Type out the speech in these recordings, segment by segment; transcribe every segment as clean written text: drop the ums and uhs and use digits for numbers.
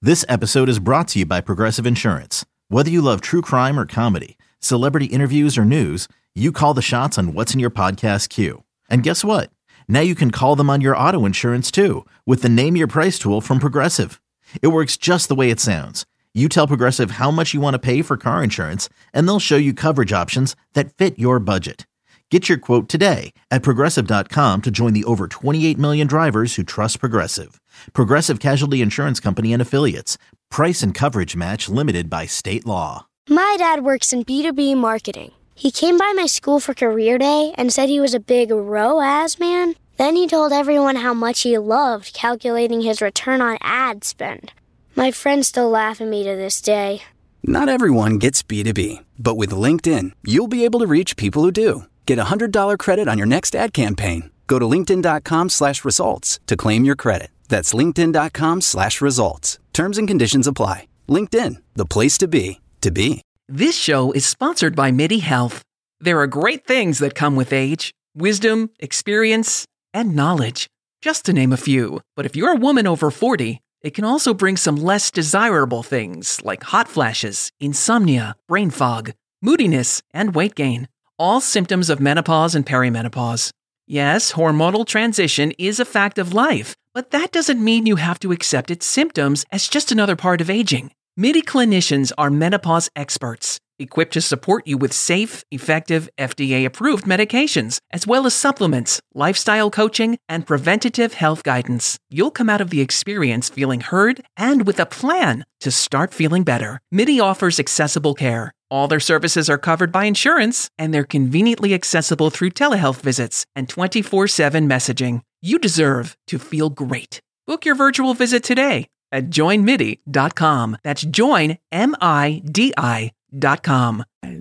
This episode is brought to you by Progressive Insurance. Whether you love true crime or comedy, celebrity interviews or news, you call the shots on what's in your podcast queue. And guess what? Now you can call them on your auto insurance too with the Name Your Price tool from Progressive. It works just the way it sounds. You tell Progressive how much you want to pay for car insurance, and they'll show you coverage options that fit your budget. Get your quote today at Progressive.com to join the over 28 million drivers who trust Progressive. Progressive Casualty Insurance Company and Affiliates. Price and coverage match limited by state law. My dad works in B2B marketing. He came by my school for career day and said he was a big ROAS man. Then he told everyone how much he loved calculating his return on ad spend. My friends still laugh at me to this day. Not everyone gets B2B, but with LinkedIn, you'll be able to reach people who do. Get a $100 credit on your next ad campaign. Go to linkedin.com/results to claim your credit. That's linkedin.com/results. Terms and conditions apply. LinkedIn, the place to be, to be. This show is sponsored by MIDI Health. There are great things that come with age: wisdom, experience, and knowledge, just to name a few. But if you're a woman over 40, it can also bring some less desirable things like hot flashes, insomnia, brain fog, moodiness, and weight gain. All symptoms of menopause and perimenopause. Yes, hormonal transition is a fact of life, but that doesn't mean you have to accept its symptoms as just another part of aging. MIDI clinicians are menopause experts, equipped to support you with safe, effective, FDA-approved medications, as well as supplements, lifestyle coaching, and preventative health guidance. You'll come out of the experience feeling heard and with a plan to start feeling better. MIDI offers accessible care. All their services are covered by insurance, and they're conveniently accessible through telehealth visits and 24/7 messaging. You deserve to feel great. Book your virtual visit today at joinmidi.com. That's joinmidi.com.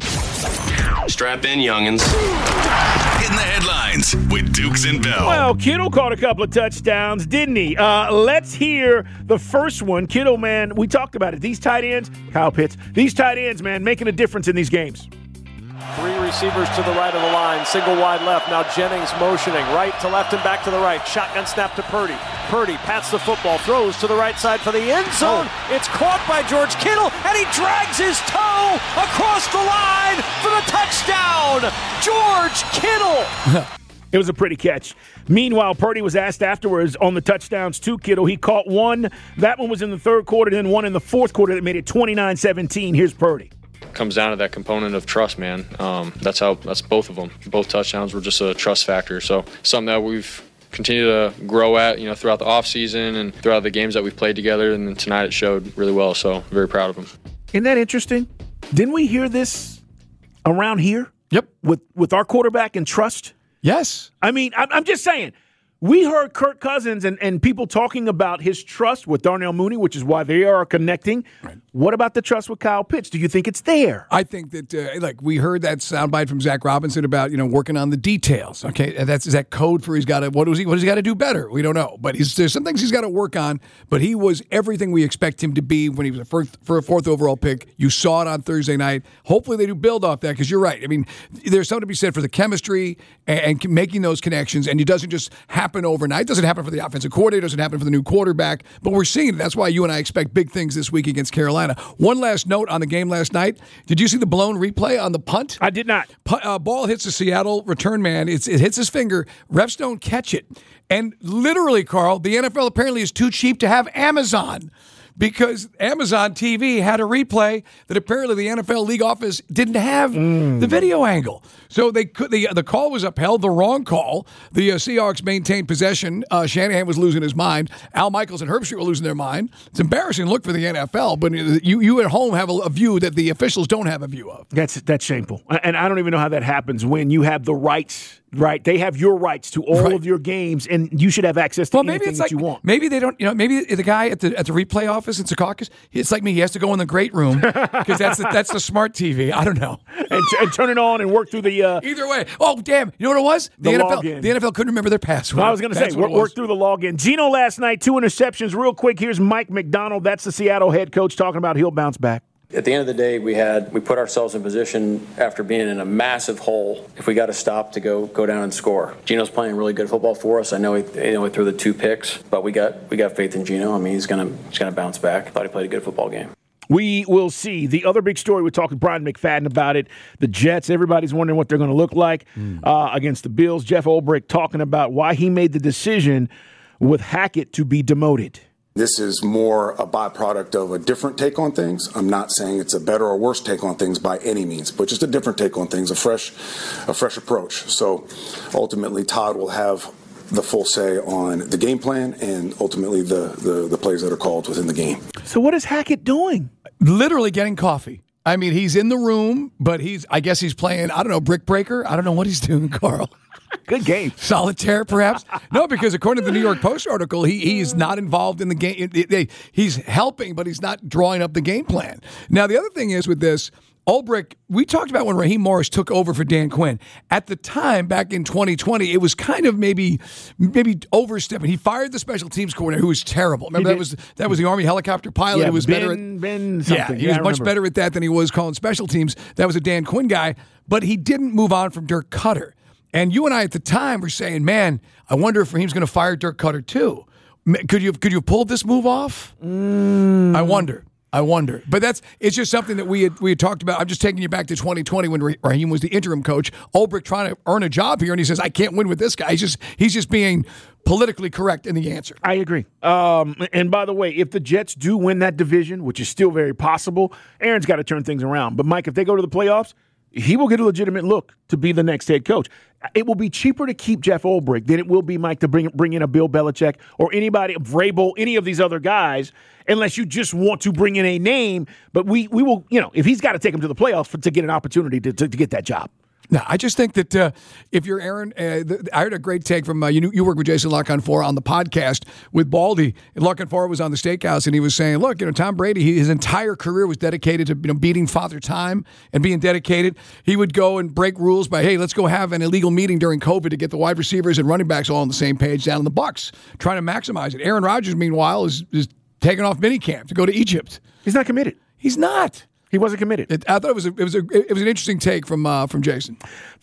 Strap in, youngins. Hitting the headlines with Dukes and Bell. Well, Kittle caught a couple of touchdowns, didn't he? Let's hear the first one. Kittle, man, we talked about it. These tight ends, Kyle Pitts, these tight ends, man, making a difference in these games. Three receivers to the right of the line, single wide left. Now Jennings motioning right to left and back to the right. Shotgun snap to Purdy. Purdy pats the football, throws to the right side for the end zone. It's caught by George Kittle, and he drags his toe across the line for the touchdown. George Kittle. It was a pretty catch. Meanwhile, Purdy was asked afterwards on the touchdowns to Kittle. He caught one. That one was in the third quarter, then one in the fourth quarter that made it 29-17. Here's Purdy. Comes down to that component of trust, man. That's both of them. Both touchdowns were just a trust factor. So something that we've continued to grow at, throughout the offseason and throughout the games that we've played together. And then tonight it showed really well. So very proud of him. Isn't that interesting? Didn't we hear this around here? Yep. With our quarterback and trust? Yes. I mean, I'm just saying. We heard Kirk Cousins and people talking about his trust with Darnell Mooney, which is why they are connecting. Right. What about the trust with Kyle Pitts? Do you think it's there? I think that, we heard that soundbite from Zach Robinson about, working on the details. Okay, is that code for he's got to, what does he got to do better? We don't know. But there's some things he's got to work on. But he was everything we expect him to be when he was for a fourth overall pick. You saw it on Thursday night. Hopefully they do build off that because you're right. I mean, there's something to be said for the chemistry and making those connections. And it doesn't just happen overnight. It doesn't happen for the offensive coordinator. It doesn't happen for the new quarterback. But we're seeing it. That's why you and I expect big things this week against Carolina. One last note on the game last night. Did you see the blown replay on the punt? I did not. Ball hits the Seattle return man. It hits his finger. Refs don't catch it. And literally, Carl, the NFL apparently is too cheap to have Amazon. Because Amazon TV had a replay that apparently the NFL league office didn't have the video angle. So the call was upheld, the wrong call. The Seahawks maintained possession. Shanahan was losing his mind. Al Michaels and Herbstreit were losing their mind. It's an embarrassing look for the NFL, but you at home have a view that the officials don't have a view of. That's shameful. And I don't even know how that happens when you have the rights. Right, they have your rights to all of your games, and you should have access to anything that you want. Maybe they don't. Maybe the guy at the replay office in Secaucus, it's like me. He has to go in the great room because that's the smart TV. I don't know, and turn it on and work through the. Either way. Oh damn! You know what it was? The NFL couldn't remember their password. I was going to say work through the login. Geno last night, 2 interceptions. Real quick, here's Mike McDonald. That's the Seattle head coach talking about he'll bounce back. At the end of the day, we put ourselves in position after being in a massive hole. If we got to stop to go down and score. Geno's playing really good football for us. I know he threw the 2 picks, but we got faith in Geno. I mean, he's gonna bounce back. I thought he played a good football game. We will see. The other big story, we're talking to Brian McFadden about it. The Jets, everybody's wondering what they're going to look like against the Bills. Jeff Ulbrich talking about why he made the decision with Hackett to be demoted. This is more a byproduct of a different take on things. I'm not saying it's a better or worse take on things by any means, but just a different take on things, a fresh approach. So ultimately, Todd will have the full say on the game plan and ultimately the plays that are called within the game. So what is Hackett doing? Literally getting coffee. I mean, he's in the room, but I guess he's playing, I don't know, Brick Breaker. I don't know what he's doing, Carl. Good game. Solitaire, perhaps? No, because according to the New York Post article, he's not involved in the game. He's helping, but he's not drawing up the game plan. Now, the other thing is with this, Ulbrich, we talked about when Raheem Morris took over for Dan Quinn. At the time, back in 2020, it was kind of maybe overstepping. He fired the special teams coordinator, who was terrible. Remember, that was the Army helicopter pilot. Yeah, who was Ben something. Yeah, he was much better at that than he was calling special teams. That was a Dan Quinn guy, but he didn't move on from Dirk Cutter. And you and I at the time were saying, man, I wonder if Raheem's going to fire Dirk Cutter too. Could you have pulled this move off? I wonder. But it's just something that we had talked about. I'm just taking you back to 2020 when Raheem was the interim coach. Ulbrich trying to earn a job here, and he says, I can't win with this guy. He's just being politically correct in the answer. I agree. And by the way, if the Jets do win that division, which is still very possible, Aaron's got to turn things around. But, Mike, if they go to the playoffs, he will get a legitimate look to be the next head coach. It will be cheaper to keep Jeff Ulbrich than it will be, Mike, to bring in a Bill Belichick or anybody, Vrabel, any of these other guys, unless you just want to bring in a name. But we will, if he's got to take him to the playoffs to get an opportunity to get that job. No, I just think that if you're Aaron, I heard a great take from, you work with Jason LaConfora on the podcast with Baldy. LaConfora was on the Steakhouse, and he was saying, look, Tom Brady, his entire career was dedicated to beating Father Time and being dedicated. He would go and break rules by, hey, let's go have an illegal meeting during COVID to get the wide receivers and running backs all on the same page down in the Bucs, trying to maximize it. Aaron Rodgers, meanwhile, is taking off minicamp to go to Egypt. He's not committed. He's not. He wasn't committed. I thought it was an interesting take from Jason.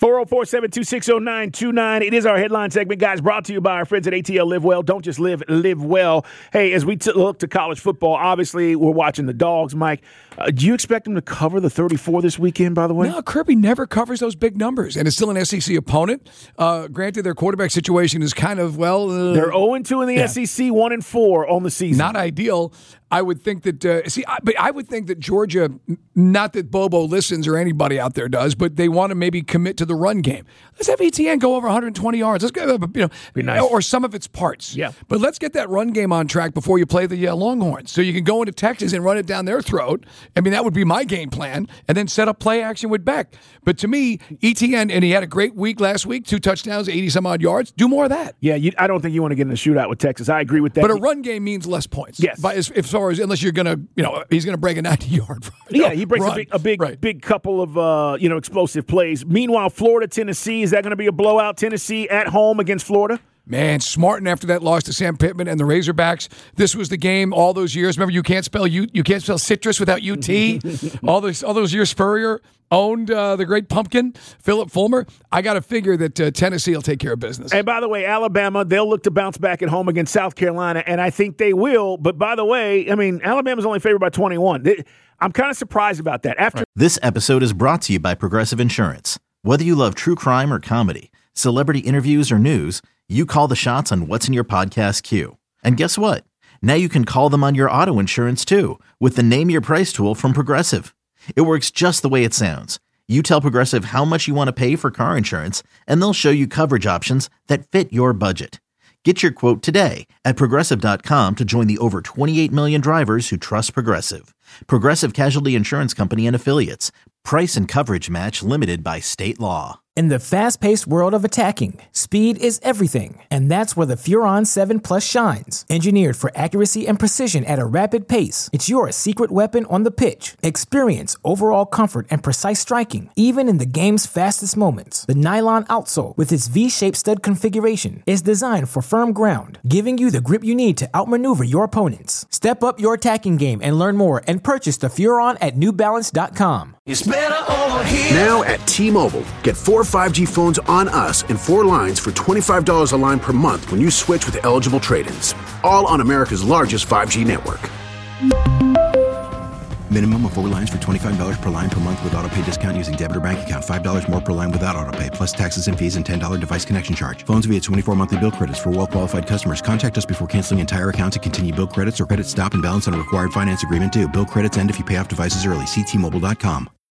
404-726-0929. It is our headline segment, guys, brought to you by our friends at ATL Live Well. Don't just live well. Hey, as we look to college football, obviously we're watching the Dogs, Mike. Do you expect them to cover the 34 this weekend, by the way? No, Kirby never covers those big numbers, and it's still an SEC opponent. Granted, their quarterback situation is kind of, they're 0-2 in the SEC, 1-4 on the season. Not ideal. I would think that, I would think that Georgia, not that Bobo listens or anybody out there does, but they want to maybe commit to the run game. Let's have ETN go over 120 yards. Let's go, be nice. Or some of its parts. Yeah. But let's get that run game on track before you play the Longhorns. So you can go into Texas and run it down their throat. I mean, that would be my game plan, and then set up play action with Beck. But to me, ETN, and he had a great week last week, 2 touchdowns, 80-some-odd yards. Do more of that. Yeah, I don't think you want to get in a shootout with Texas. I agree with that. But a run game means less points. Yes. Unless you're going to, he's going to break a 90-yard run. Yeah, he breaks a big couple of, explosive plays. Meanwhile, Florida, Tennessee, is that going to be a blowout? Tennessee at home against Florida? Man, Smartin after that loss to Sam Pittman and the Razorbacks. This was the game all those years. Remember, you can't spell citrus without UT. all those years Spurrier owned the great pumpkin, Philip Fulmer. I got to figure that Tennessee will take care of business. And by the way, Alabama, they'll look to bounce back at home against South Carolina, and I think they will. But by the way, Alabama's only favored by 21. I'm kind of surprised about that. This episode is brought to you by Progressive Insurance. Whether you love true crime or comedy, celebrity interviews or news, you call the shots on what's in your podcast queue. And guess what? Now you can call them on your auto insurance too with the Name Your Price tool from Progressive. It works just the way it sounds. You tell Progressive how much you want to pay for car insurance, and they'll show you coverage options that fit your budget. Get your quote today at Progressive.com to join the over 28 million drivers who trust Progressive. Progressive Casualty Insurance Company and Affiliates. Price and coverage match limited by state law. In the fast-paced world of attacking, speed is everything, and that's where the Furon 7 Plus shines. Engineered for accuracy and precision at a rapid pace, it's your secret weapon on the pitch. Experience overall comfort and precise striking, even in the game's fastest moments. The nylon outsole, with its V-shaped stud configuration, is designed for firm ground, giving you the grip you need to outmaneuver your opponents. Step up your attacking game and learn more and purchase the Furon at NewBalance.com. It's better over here. Now at T-Mobile, get 4 5G phones on us and 4 lines for $25 a line per month when you switch with eligible trade-ins. All on America's largest 5G network. Minimum of 4 lines for $25 per line per month with autopay discount using debit or bank account. $5 more per line without autopay, plus taxes and fees and $10 device connection charge. Phones via 24 monthly bill credits for well-qualified customers. Contact us before canceling entire account to continue bill credits or credit stop and balance on a required finance agreement due. Bill credits end if you pay off devices early. See T-Mobile.com.